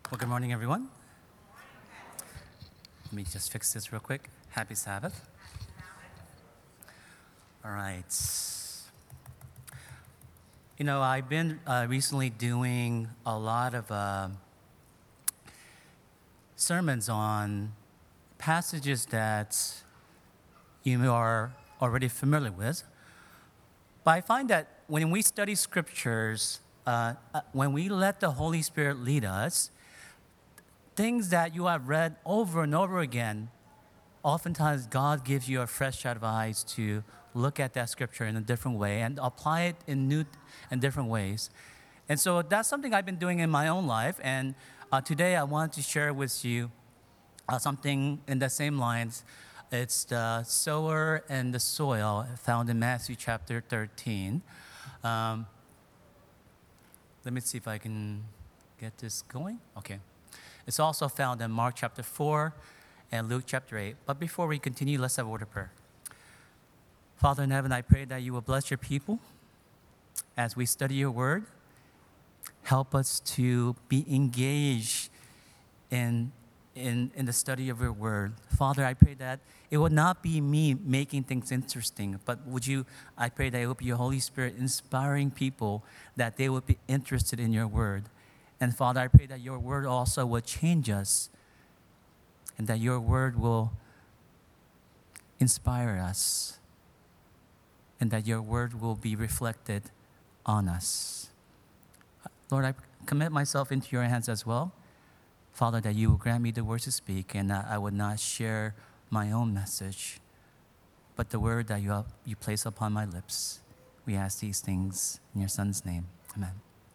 Well, good morning, everyone. Let me just fix this real quick. Happy Sabbath. All right. I've been recently doing a lot of sermons on passages that you are already familiar with. But I find that when we study scriptures, when we let the Holy Spirit lead us, things that you have read over and over again, oftentimes God gives you a fresh set of eyes to look at that scripture in a different way and apply it in new and different ways. And so that's something I've been doing in my own life. And today I want to share with you something in the same lines. It's the sower and the soil found in Matthew chapter 13. Let me see if I can get this going. Okay. It's also found in Mark chapter 4 and Luke chapter 8. But before we continue, let's have a word of prayer. Father in heaven, I pray that you will bless your people as we study your word. Help us to be engaged in the study of your word. Father, I pray that it would not be me making things interesting, but I pray that it would be your Holy Spirit inspiring people that they would be interested in your word. And Father, I pray that your word also will change us and that your word will inspire us and that your word will be reflected on us. Lord, I commit myself into your hands as well. Father, that you will grant me the words to speak and that I would not share my own message, but the word that you place upon my lips. We ask these things in your Son's name. Amen.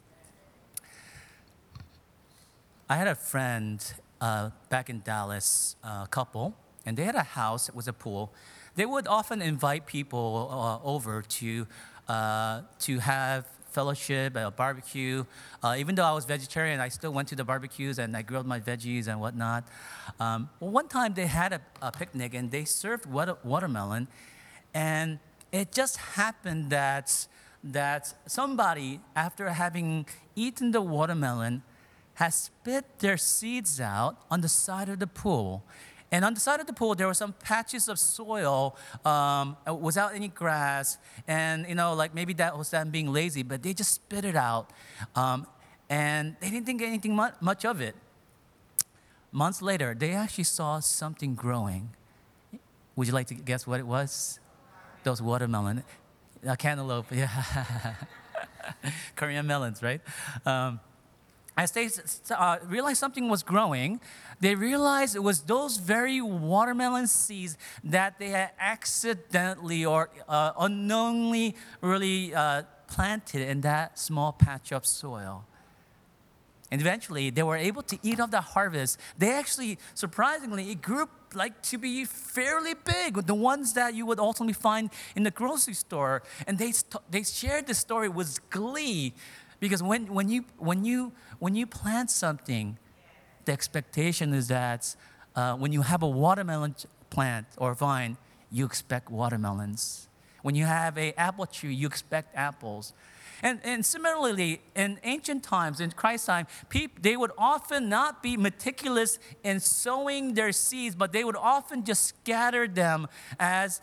I had a friend back in Dallas, a couple, and they had a house with a pool. They would often invite people over to have fellowship, a barbecue. Even though I was vegetarian, I still went to the barbecues and I grilled my veggies and whatnot. One time they had a picnic and they served watermelon, and it just happened that somebody, after having eaten the watermelon, has spit their seeds out on the side of the pool. And on the side of the pool, there were some patches of soil without any grass. And, maybe that was them being lazy, but they just spit it out. And they didn't think anything much of it. Months later, they actually saw something growing. Would you like to guess what it was? Those watermelon. Cantaloupe, yeah. Korean melons, right? As they realized something was growing, they realized it was those very watermelon seeds that they had accidentally or unknowingly really planted in that small patch of soil. And eventually, they were able to eat of the harvest. They actually, surprisingly, it grew to be fairly big, the ones that you would ultimately find in the grocery store. And they shared the story with glee. Because when you plant something, the expectation is that when you have a watermelon plant or vine, you expect watermelons. When you have an apple tree, you expect apples. And similarly, in ancient times, in Christ's time, they would often not be meticulous in sowing their seeds, but they would often just scatter them as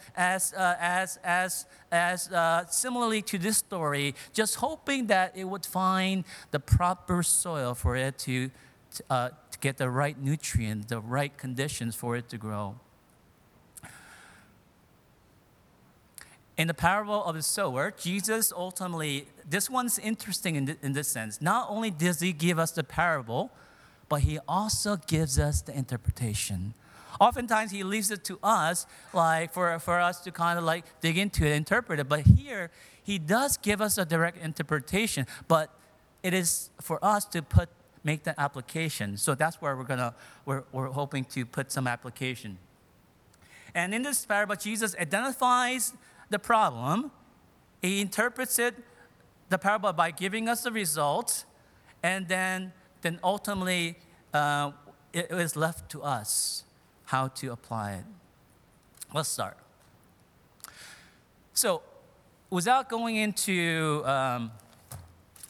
similarly to this story, just hoping that it would find the proper soil for it to get the right nutrient, the right conditions for it to grow. In the parable of the sower, Jesus ultimately, this one's interesting in this sense. Not only does he give us the parable, but he also gives us the interpretation. Oftentimes he leaves it to us, for us to kind of dig into it, interpret it. But here, he does give us a direct interpretation, but it is for us to make that application. So that's where we're hoping to put some application. And in this parable, Jesus identifies the problem. He interprets the parable by giving us the result, and then ultimately it is left to us how to apply it. Let's start. So, without going into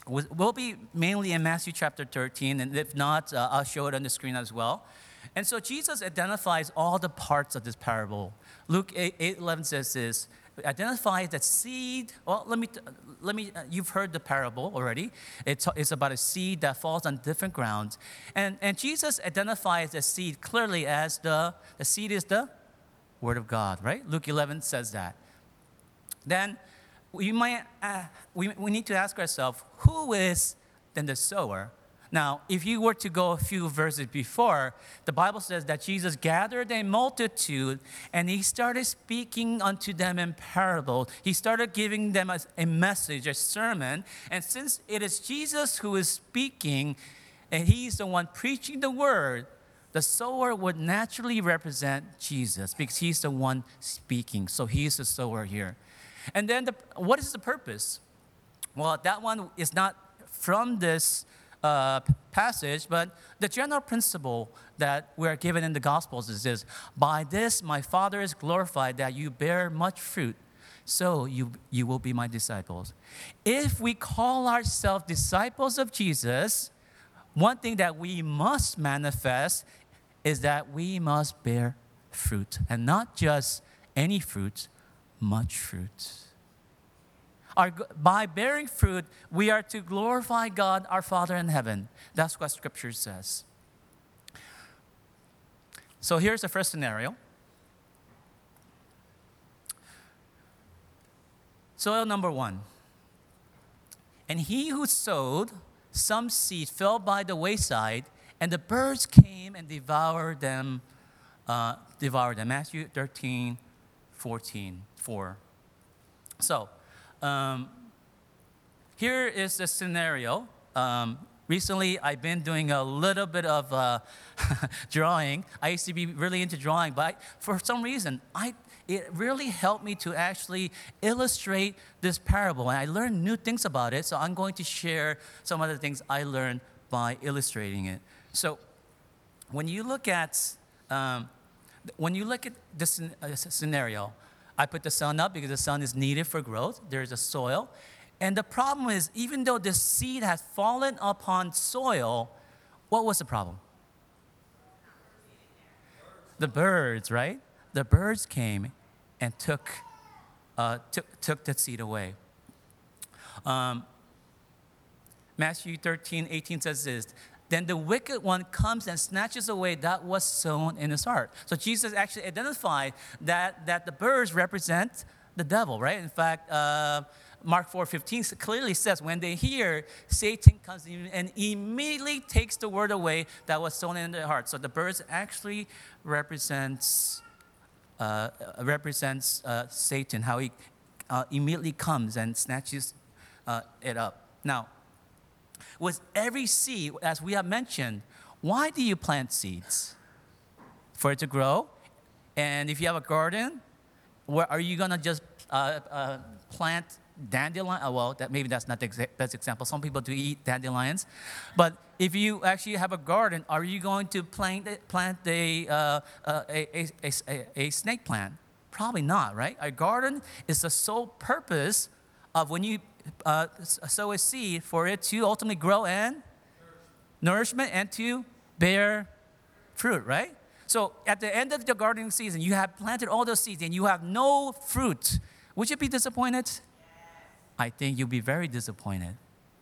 will be mainly in Matthew chapter 13, and if not, I'll show it on the screen as well. And so Jesus identifies all the parts of this parable. Luke 8:11 says this, identifies the seed. Well, you've heard the parable already. It's about a seed that falls on different grounds. And Jesus identifies the seed clearly as the seed is the Word of God, right? Luke 11 says that. Then we need to ask ourselves, who is then the sower? Now, if you were to go a few verses before, the Bible says that Jesus gathered a multitude and he started speaking unto them in parable. He started giving them a message, a sermon. And since it is Jesus who is speaking and he's the one preaching the word, the sower would naturally represent Jesus because he's the one speaking. So he's the sower here. And then what is the purpose? Well, that one is not from this passage, but the general principle that we're given in the Gospels is this: by this my Father is glorified, that you bear much fruit, so you will be my disciples. If we call ourselves disciples of Jesus, one thing that we must manifest is that we must bear fruit, and not just any fruit, much fruit. By bearing fruit, we are to glorify God, our Father in heaven. That's what Scripture says. So here's the first scenario. Soil number 1. And he who sowed some seed fell by the wayside, and the birds came and devoured them. Matthew 13:4. So, here is the scenario. Recently, I've been doing a little bit of drawing. I used to be really into drawing, but for some reason, it really helped me to actually illustrate this parable. And I learned new things about it, so I'm going to share some of the things I learned by illustrating it. So, when you look at this scenario, I put the sun up because the sun is needed for growth. There's a soil. And the problem is, even though the seed has fallen upon soil, what was the problem? The birds, right? The birds came and took the seed away. Matthew 13:18 says this: then the wicked one comes and snatches away that was sown in his heart. So Jesus actually identified that the birds represent the devil, right? In fact, Mark 4:15 clearly says, when they hear, Satan comes in and immediately takes the word away that was sown in their heart. So the birds actually represents Satan, how he immediately comes and snatches it up. Now, with every seed, as we have mentioned, why do you plant seeds? For it to grow. And if you have a garden, where are you gonna just plant dandelion? Well, maybe that's not the best example. Some people do eat dandelions, but if you actually have a garden, are you going to plant a snake plant? Probably not, right? A garden is the sole purpose of when you sow a seed, for it to ultimately grow and nourishment and to bear fruit, right? So at the end of the gardening season, you have planted all those seeds and you have no fruit. Would you be disappointed? Yes. I think you'll be very disappointed.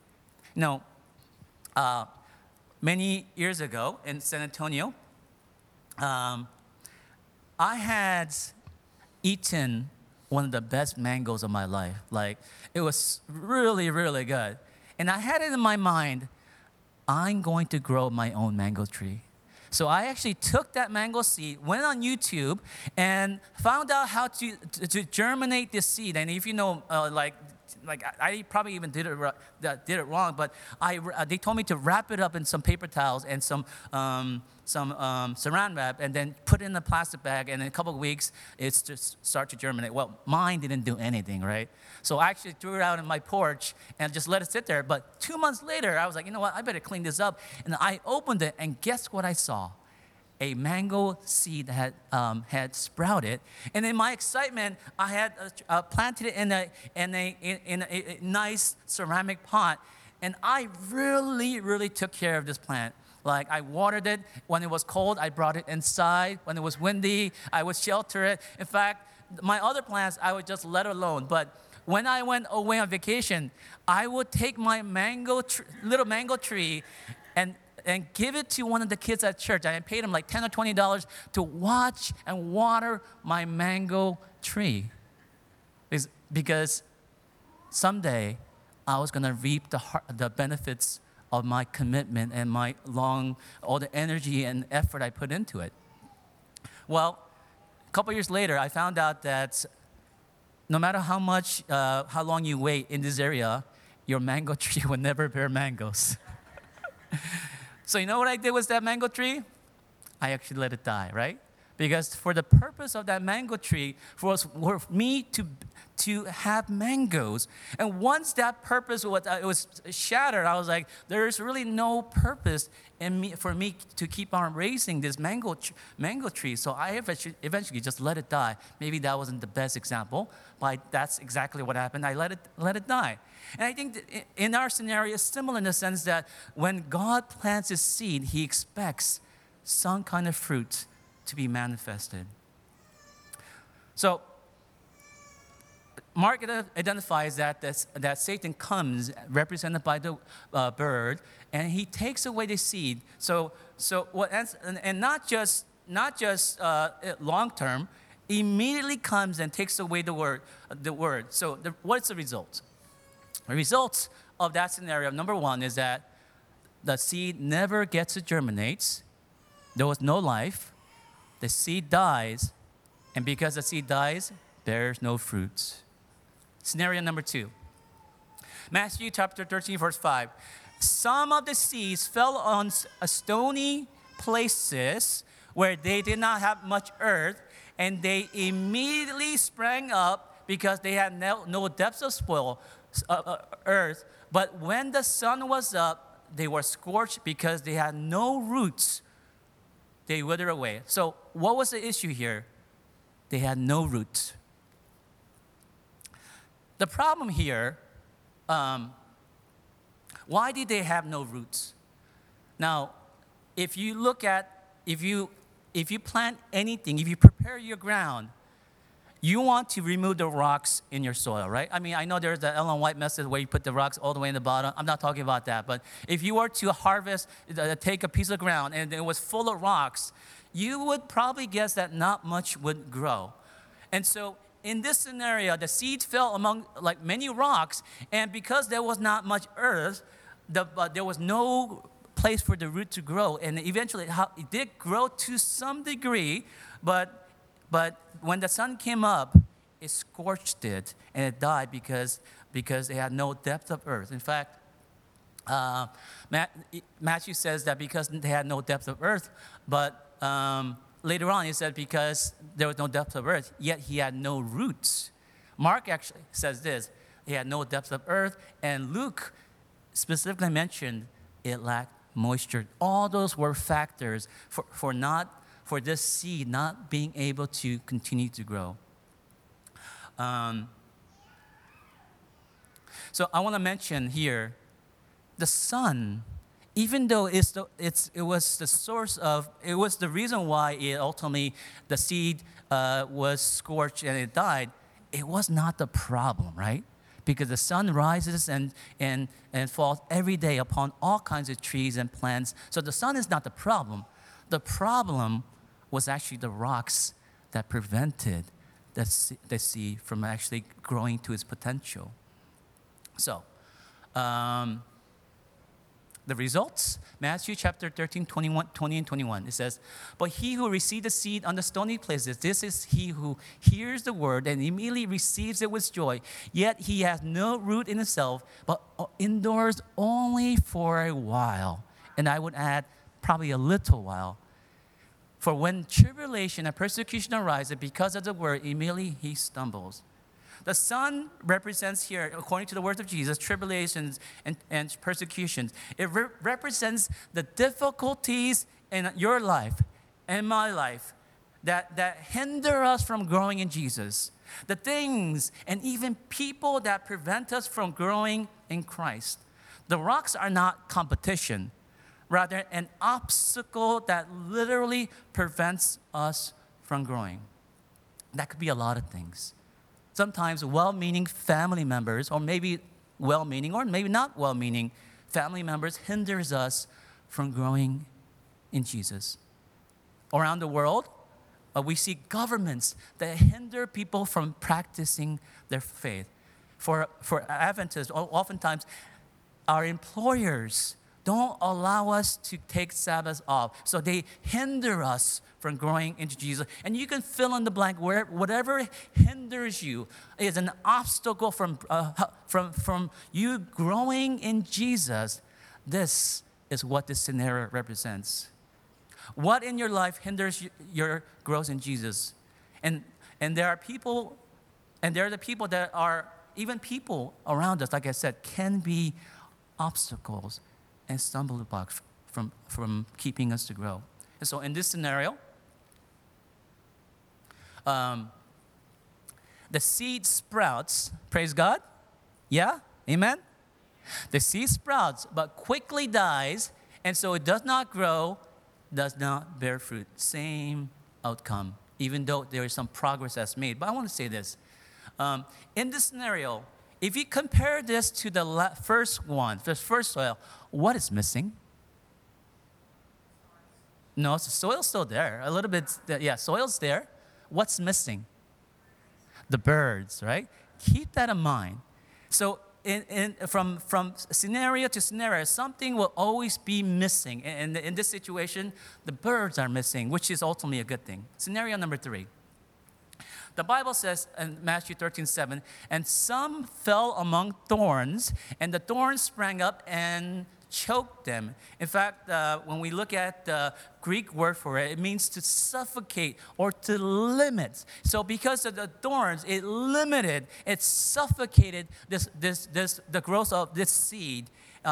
Many years ago in San Antonio, I had eaten one of the best mangoes of my life. Like, it was really, really good. And I had it in my mind, I'm going to grow my own mango tree. So I actually took that mango seed, went on YouTube, and found out how to germinate this seed. And if you know, I probably even did it wrong, but they told me to wrap it up in some paper towels and some saran wrap, and then put it in a plastic bag, and in a couple of weeks, it's just start to germinate. Well, mine didn't do anything, right? So I actually threw it out on my porch and just let it sit there. But 2 months later, I was like, you know what? I better clean this up. And I opened it, and guess what I saw? A mango seed that had sprouted, and in my excitement, I had planted it in a nice ceramic pot. And I really, really took care of this plant. Like I watered it. When it was cold, I brought it inside. When it was windy, I would shelter it. In fact, my other plants, I would just let alone. But when I went away on vacation, I would take my little mango tree and give it to one of the kids at church. I paid him like $10 or $20 to watch and water my mango tree. Because someday I was going to reap the benefits of my commitment and all the energy and effort I put into it. Well, a couple years later, I found out that no matter how long you wait in this area, your mango tree will never bear mangoes. So you know what I did with that mango tree? I actually let it die, right? Because for the purpose of that mango tree for me to have mangoes. And once that purpose was shattered, I was like, there's really no purpose for me to keep on raising this mango tree. So I eventually just let it die. Maybe that wasn't the best example, but that's exactly what happened. I let it die. And I think that in our scenario, it's similar in the sense that when God plants his seed, he expects some kind of fruit to be manifested. So Mark identifies that Satan comes represented by the bird, and he takes away the seed. So what ends, and not just long term, immediately comes and takes away the word. So what's the result? The result of that scenario, number one, is that the seed never gets to germinate. There was no life. The seed dies, and because the seed dies, bears no fruit. Scenario number two. Matthew chapter 13, verse 5. Some of the seeds fell on stony places where they did not have much earth, and they immediately sprang up because they had no depths of earth. But when the sun was up, they were scorched because they had no roots. They withered away. So what was the issue here? They had no roots. The problem here, why did they have no roots? Now, if you plant anything, if you prepare your ground, you want to remove the rocks in your soil, right? I mean, I know there's the Ellen White method where you put the rocks all the way in the bottom. I'm not talking about that. But if you were to take a piece of ground and it was full of rocks, you would probably guess that not much would grow. And so in this scenario, the seed fell among like many rocks, and because there was not much earth, there was no place for the root to grow. And eventually, it did grow to some degree, but when the sun came up, it scorched it, and it died because it had no depth of earth. In fact, Matthew says that because they had no depth of earth, but later on he said because there was no depth of earth, yet he had no roots. Mark actually says this, he had no depth of earth, and Luke specifically mentioned it lacked moisture. All those were factors for this seed not being able to continue to grow. So I want to mention here, the sun, even though it was the reason why the seed was scorched and it died, it was not the problem, right? Because the sun rises and falls every day upon all kinds of trees and plants. So the sun is not the problem. The problem was actually the rocks that prevented the seed from actually growing to its potential. So, the results, Matthew chapter 13, 20 and 21, it says, "But he who received the seed on the stony places, this is he who hears the word and immediately receives it with joy. Yet he has no root in himself, but endures only for a while." And I would add, probably a little while. "For when tribulation and persecution arises because of the word, immediately he stumbles." The sun represents here, according to the words of Jesus, tribulations and persecutions. It represents the difficulties in your life and my life that hinder us from growing in Jesus. The things and even people that prevent us from growing in Christ. The rocks are not competition, rather an obstacle that literally prevents us from growing. That could be a lot of things. Sometimes well-meaning family members, or maybe well-meaning or maybe not well-meaning family members, hinders us from growing in Jesus. Around the world, we see governments that hinder people from practicing their faith. For Adventists, oftentimes our employers don't allow us to take Sabbath off. So they hinder us from growing into Jesus. And you can fill in the blank where whatever hinders you is an obstacle from you growing in Jesus. This is what this scenario represents. What in your life hinders your growth in Jesus? And there are people, and there are the people that are, even people around us, like I said, can be obstacles and stumbling blocks from keeping us to grow. And so in this scenario, the seed sprouts, praise God, yeah, amen? The seed sprouts, but quickly dies, and so it does not grow, does not bear fruit. Same outcome, even though there is some progress that's made. But I want to say this. In this scenario, if you compare this to the first one, the first soil, what is missing? No, the soil's still there. A little bit, yeah, soil's there. What's missing? The birds, right? Keep that in mind. So from scenario to scenario, something will always be missing. And in this situation, the birds are missing, which is ultimately a good thing. Scenario number 3. The Bible says in Matthew 13:7, and some fell among thorns, and the thorns sprang up and choked them. In fact, when we look at the Greek word for it, it means to suffocate or to limit. So because of the thorns, it limited, it suffocated the growth of this seed.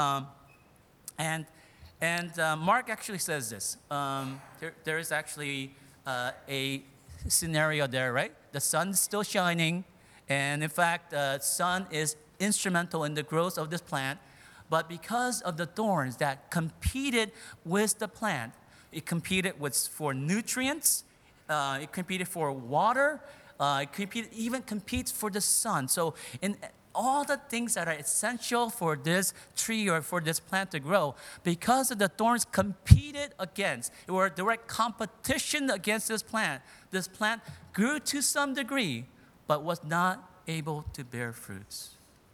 And Mark actually says this. There is actually a scenario there, right? The sun's still shining, and in fact, the sun is instrumental in the growth of this plant. But because of the thorns that competed with the plant, it competed for nutrients, it competed for water, even competes for the sun. So in all the things that are essential for this tree or for this plant to grow, because of the thorns competed against, there were direct competition against this plant grew to some degree, but was not able to bear fruits.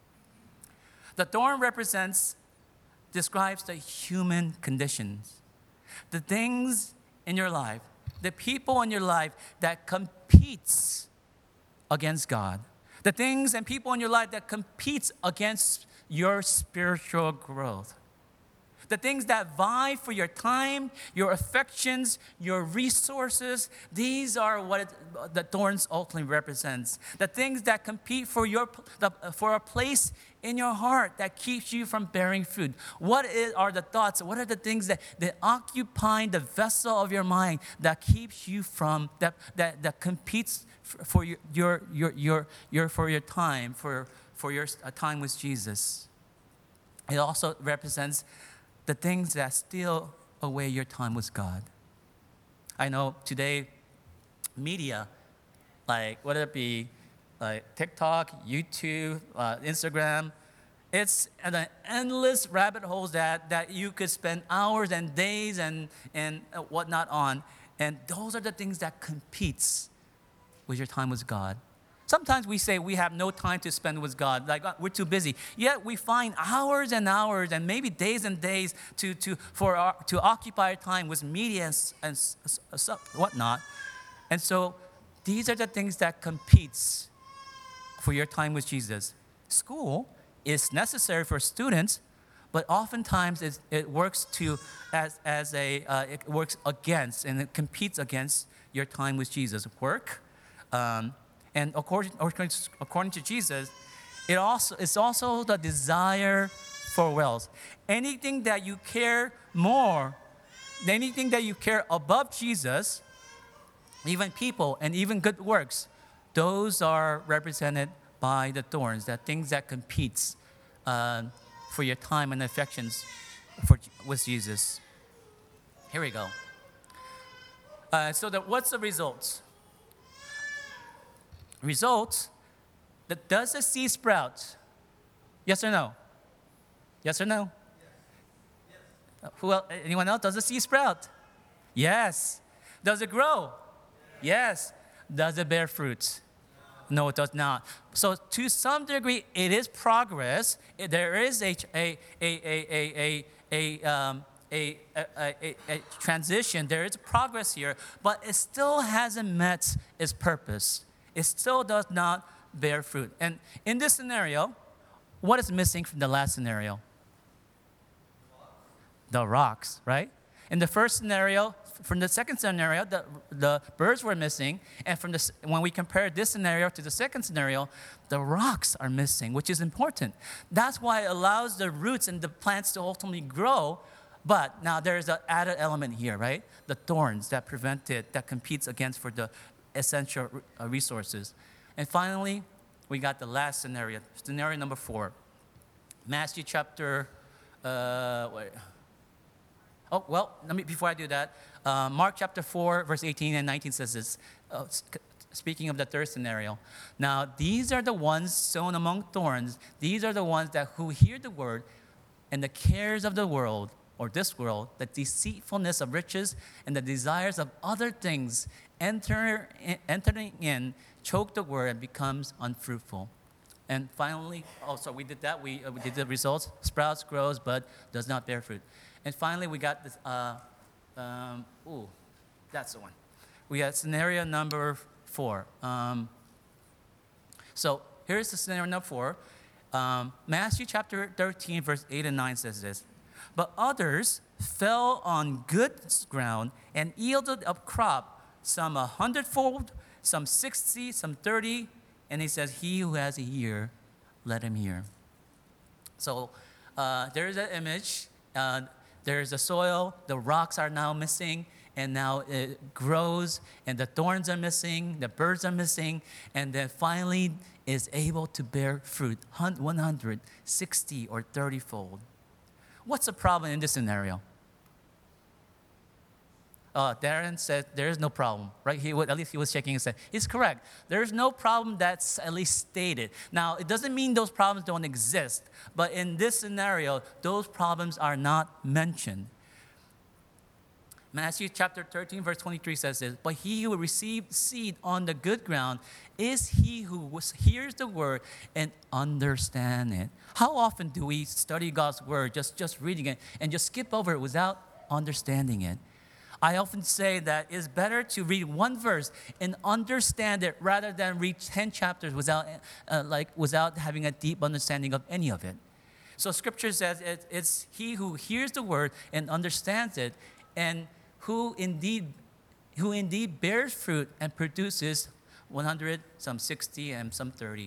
The thorn describes the human conditions, the things in your life, the people in your life that competes against God, the things and people in your life that competes against your spiritual growth, the things that vie for your time, your affections, your resources. These are what the thorns ultimately represents. The things that compete for a place in your heart that keeps you from bearing fruit. What are the thoughts? What are the things that occupy the vessel of your mind that keeps you from that competes for your time for your time with Jesus? It also represents the things that steal away your time with God. I know today, media, like whether it be like TikTok, YouTube, Instagram, it's an endless rabbit holes that you could spend hours and days and whatnot on. And those are the things that competes with your time with God. Sometimes we say we have no time to spend with God, like we're too busy. Yet we find hours and hours and maybe days and days to occupy our time with media and whatnot. And so these are the things that competes for your time with Jesus. School is necessary for students, but oftentimes it works it works against and it competes against your time with Jesus. Work. And according to Jesus, it's also the desire for wealth. Anything that you care more, anything that you care above Jesus, even people and even good works, those are represented by the thorns, the things that competes for your time and affections with Jesus. Here we go. What's the results? Results, does the seed sprout? Yes or no? Yes or no? Who else? Anyone else? Does the seed sprout? Yes. Does it grow? Yes. Does it bear fruit? No, it does not. So to some degree, it is progress. There is a transition. There is progress here, but it still hasn't met its purpose. It still does not bear fruit. And in this scenario, what is missing from the last scenario? The rocks, right? In the first scenario, from the second scenario, the birds were missing. And when we compare this scenario to the second scenario, the rocks are missing, which is important. That's why it allows the roots and the plants to ultimately grow. But now there's an added element here, right? The thorns that prevent it, that competes against for the essential resources. And finally, we got the last scenario, scenario number 4. Matthew chapter, before I do that, Mark chapter 4, verse 18 and 19 says this, speaking of the third scenario. Now, these are the ones sown among thorns. These are the ones who hear the word, and the cares of the world, or this world, the deceitfulness of riches and the desires of other things entering in, choke the word and becomes unfruitful. And finally, so we did that. We did the results. Sprouts, grows, but does not bear fruit. And finally, we got this, that's the one. We got scenario number 4. So here's the scenario number 4. Matthew chapter 13, verse 8 and 9 says this. But others fell on good ground and yielded up crop, some 100-fold, some 60, some 30. And he says, he who has an ear, let him hear. So there's an image. There's the soil. The rocks are now missing. And now it grows. And the thorns are missing. The birds are missing. And then finally is able to bear fruit, 160 or 30-fold. What's the problem in this scenario? Darren said there is no problem, right? At least he was shaking his head. He's correct. There's no problem that's at least stated. Now, it doesn't mean those problems don't exist, but in this scenario, those problems are not mentioned. Matthew chapter 13, verse 23 says this, but he who received seed on the good ground is he who hears the word and understands it. How often do we study God's word, just reading it, and just skip over it without understanding it? I often say that it's better to read one verse and understand it rather than read 10 chapters without having a deep understanding of any of it. So Scripture says it's he who hears the word and understands it, and who indeed bears fruit and produces 100, some 60, and some 30.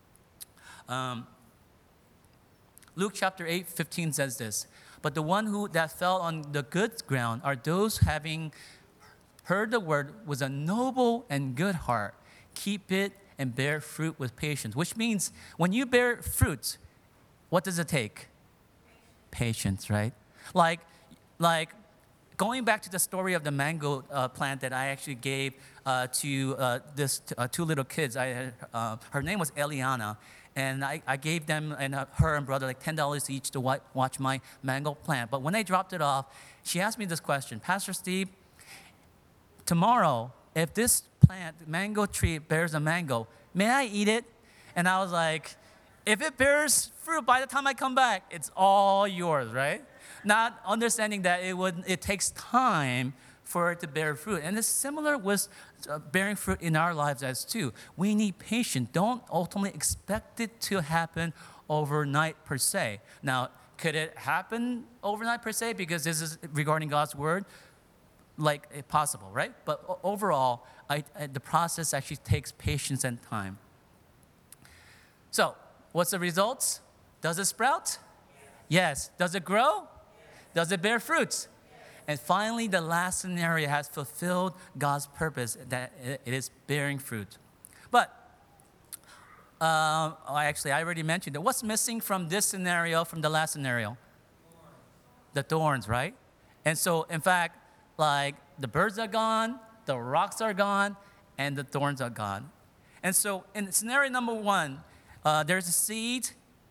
Luke chapter 8:15 says this. But the one that fell on the good ground are those having heard the word with a noble and good heart, keep it and bear fruit with patience. Which means when you bear fruit, what does it take? Patience, right? Like going back to the story of the mango plant that I actually gave to this 2 little kids. Her name was Eliana. And I gave them and her and brother like $10 each to watch my mango plant. But when I dropped it off, she asked me this question, Pastor Steve, tomorrow, if this mango tree bears a mango, may I eat it? And I was like, if it bears fruit by the time I come back, it's all yours, right? Not understanding that it takes time for it to bear fruit. And it's similar with bearing fruit in our lives as too. We need patience. Don't ultimately expect it to happen overnight per se. Now, could it happen overnight per se because this is regarding God's word? Like possible, right? But overall, the process actually takes patience and time. So, what's the results? Does it sprout? Yes. Does it grow? Does it bear fruits? And finally, the last scenario has fulfilled God's purpose, that it is bearing fruit. But I already mentioned it. What's missing from this scenario, from the last scenario? The thorns, right? And so, in fact, like the birds are gone, the rocks are gone, and the thorns are gone. And so, in scenario number one, there's a seed.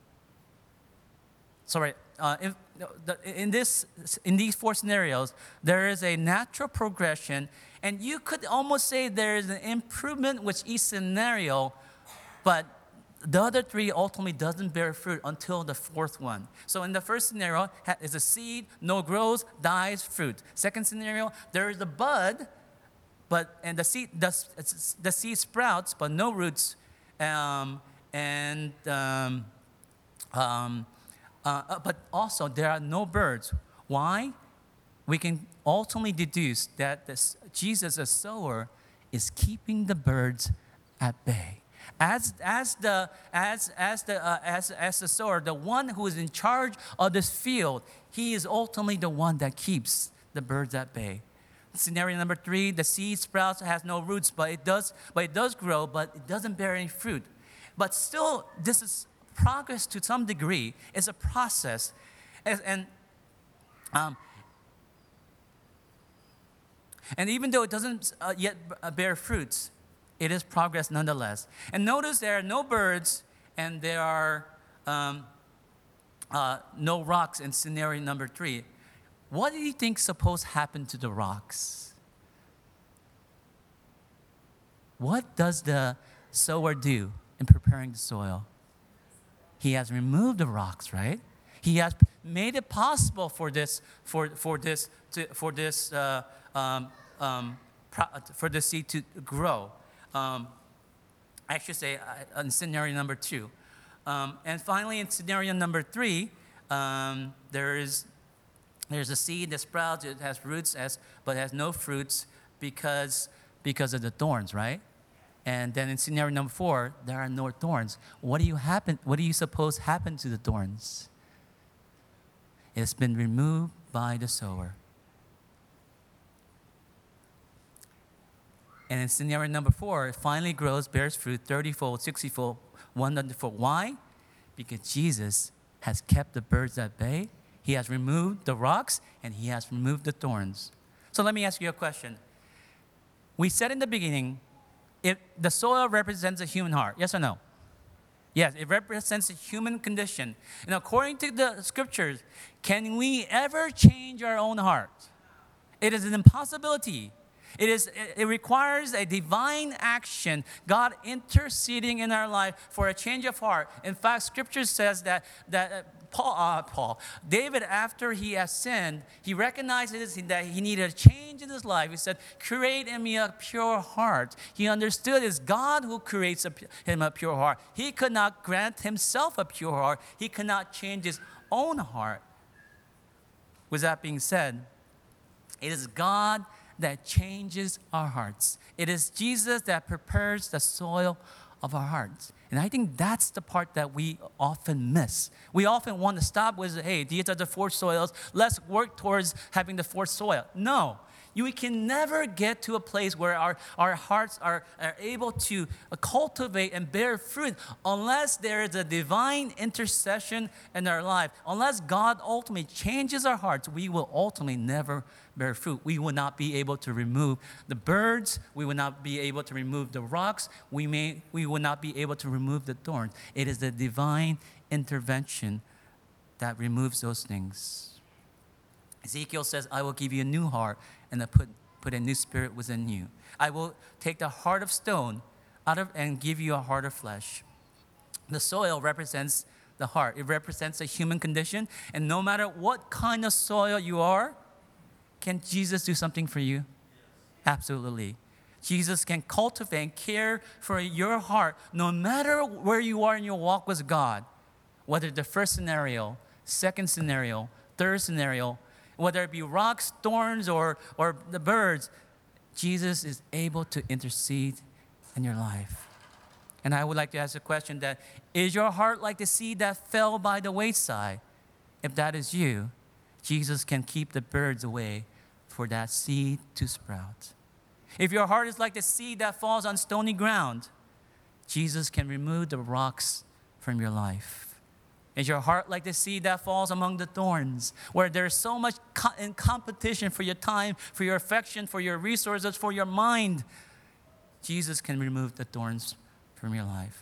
Sorry, in these four scenarios, there is a natural progression, and you could almost say there is an improvement with each scenario, but the other three ultimately doesn't bear fruit until the fourth one. So in the first scenario, is a seed, no grows, dies, fruit. Second scenario, there is a bud, and the seed sprouts, but no roots, but also there are no birds. Why? We can ultimately deduce that Jesus, the sower, is keeping the birds at bay. As the sower, the one who is in charge of this field, he is ultimately the one that keeps the birds at bay. Scenario number three: the seed sprouts, has no roots, but it does grow, but it doesn't bear any fruit. But still, this is progress to some degree. It's a process, and even though it doesn't yet bear fruits, it is progress nonetheless. And notice there are no birds and there are no rocks in scenario number three. What do you think suppose happened to the rocks? What does the sower do in preparing the soil? He has removed the rocks, right? He has made it possible for the seed to grow. I should say in scenario number two. And finally, in scenario number three, there's a seed that sprouts. It has roots, but has no fruits because of the thorns, right? And then in scenario number four, there are no thorns. What do you suppose happened to the thorns? It's been removed by the sower. And in scenario number four, it finally grows, bears fruit, 30-fold, 60-fold, 100-fold. Why? Because Jesus has kept the birds at bay. He has removed the rocks, and he has removed the thorns. So let me ask you a question. We said in the beginning, if the soil represents a human heart, yes or no? Yes, it represents a human condition. And according to the scriptures, can we ever change our own heart? It is an impossibility. It requires a divine action, God interceding in our life for a change of heart. In fact, Scripture says that David, after he has sinned, he recognizes that he needed a change in his life. He said, "Create in me a pure heart." He understood it's God who creates him a pure heart. He could not grant himself a pure heart. He could not change his own heart. With that being said, it is God that changes our hearts. It is Jesus that prepares the soil of our hearts. And I think that's the part that we often miss. We often want to stop with, hey, these are the four soils. Let's work towards having the fourth soil. No. We can never get to a place where our hearts are able to cultivate and bear fruit unless there is a divine intercession in our life. Unless God ultimately changes our hearts, we will ultimately never bear fruit. We will not be able to remove the birds. We will not be able to remove the rocks. We will not be able to remove the thorns. It is the divine intervention that removes those things. Ezekiel says, "I will give you a new heart and I put a new spirit within you. I will take the heart of stone and give you a heart of flesh." The soil represents the heart. It represents a human condition. And no matter what kind of soil you are, can Jesus do something for you? Absolutely. Jesus can cultivate and care for your heart no matter where you are in your walk with God. Whether the first scenario, second scenario, third scenario, whether it be rocks, thorns, or the birds, Jesus is able to intercede in your life. And I would like to ask a question that, is your heart like the seed that fell by the wayside? If that is you, Jesus can keep the birds away for that seed to sprout. If your heart is like the seed that falls on stony ground, Jesus can remove the rocks from your life. Is your heart like the seed that falls among the thorns, where there's so much in competition for your time, for your affection, for your resources, for your mind? Jesus can remove the thorns from your life.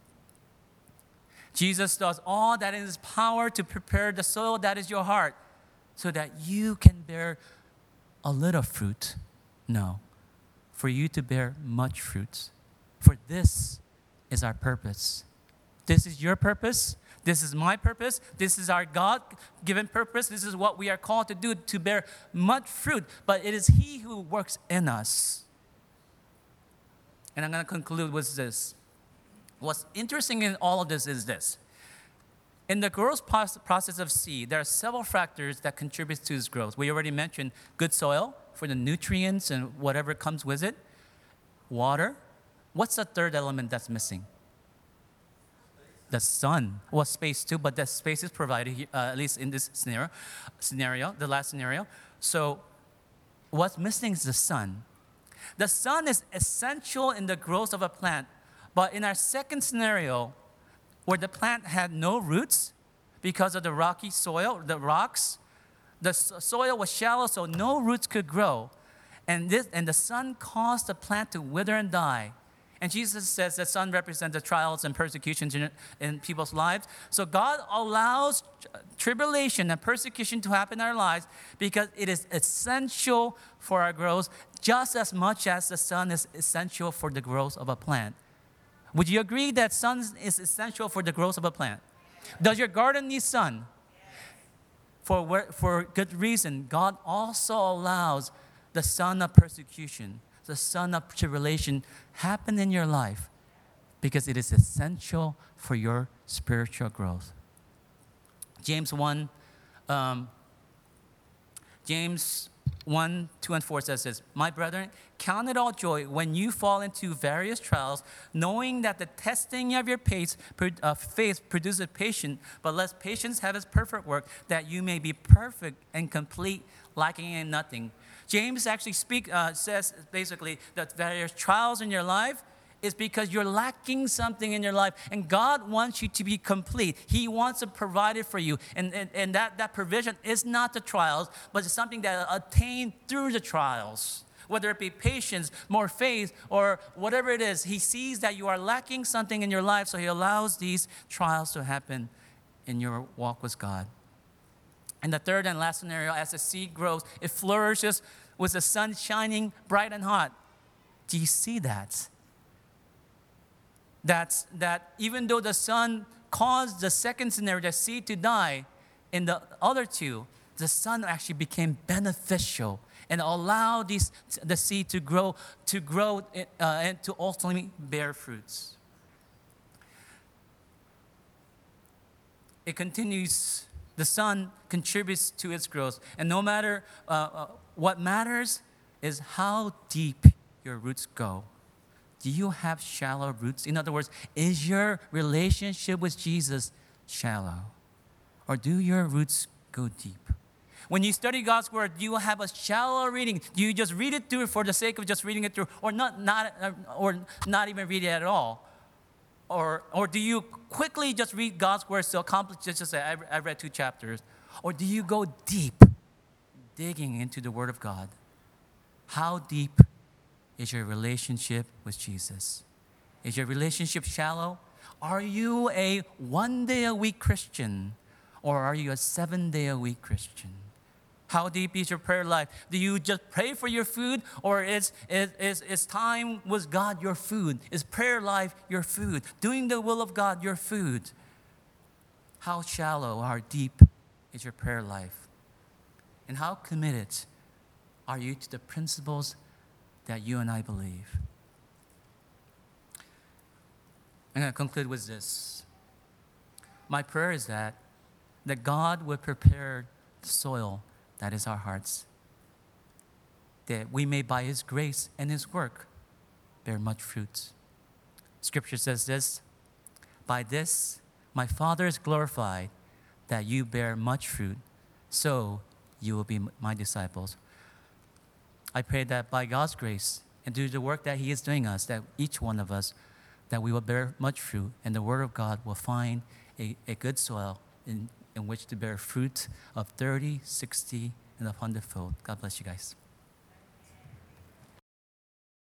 Jesus does all that in his power to prepare the soil that is your heart so that you can bear a little fruit. No, for you to bear much fruit. For this is our purpose. This is your purpose. This is my purpose. This is our God-given purpose. This is what we are called to do, to bear much fruit. But it is he who works in us. And I'm going to conclude with this. What's interesting in all of this is this. In the growth process of seed, there are several factors that contribute to its growth. We already mentioned good soil for the nutrients and whatever comes with it. Water. What's the third element that's missing? The sun. Well, space too, but that space is provided here, at least in this scenario, the last scenario. So what's missing is the sun. The sun is essential in the growth of a plant. But in our second scenario, where the plant had no roots because of the rocky soil, the rocks, the soil was shallow, so no roots could grow. And the sun caused the plant to wither and die. And Jesus says the sun represents the trials and persecutions in people's lives. So God allows tribulation and persecution to happen in our lives because it is essential for our growth, just as much as the sun is essential for the growth of a plant. Would you agree that sun is essential for the growth of a plant? Does your garden need sun? For good reason. God also allows the sun of persecution, the sun of tribulation happen in your life because it is essential for your spiritual growth. James 1, 2 and 4 says this, "My brethren, count it all joy when you fall into various trials, knowing that the testing of your faith produces patience, but let patience have its perfect work, that you may be perfect and complete, lacking in nothing." James actually says basically that various trials in your life is because you're lacking something in your life, and God wants you to be complete. He wants to provide it for you, and that provision is not the trials, but it's something that attained through the trials. Whether it be patience, more faith, or whatever it is, he sees that you are lacking something in your life, so he allows these trials to happen in your walk with God. And the third and last scenario, as the seed grows, it flourishes with the sun shining bright and hot. Do you see that? That even though the sun caused the second scenario, the seed to die, in the other two, the sun actually became beneficial and allowed the seed to grow and to ultimately bear fruits. It continues. The sun contributes to its growth. And no matter what matters is how deep your roots go. Do you have shallow roots? In other words, is your relationship with Jesus shallow? Or do your roots go deep? When you study God's word, do you have a shallow reading? Do you just read it through for the sake of just reading it through, or not even read it at all? Or do you quickly just read God's word to accomplish, just say, I read 2 chapters? Or do you go deep, digging into the word of God? How deep is your relationship with Jesus? Is your relationship shallow? Are you a 1-day-a-week Christian? Or are you a 7-day-a-week Christian? How deep is your prayer life? Do you just pray for your food, or is time with God your food? Is prayer life your food? Doing the will of God your food? How shallow, how deep is your prayer life? And how committed are you to the principles that you and I believe? I'm going to conclude with this. My prayer is that God would prepare the soil that is our hearts, that we may by his grace and his work bear much fruit. Scripture says this, "By this my Father is glorified, that you bear much fruit, so you will be my disciples." I pray that by God's grace and through the work that he is doing us, that each one of us that we will bear much fruit, and the Word of God will find a good soil in which to bear fruit of 30, 60, and 100-fold. God bless you guys.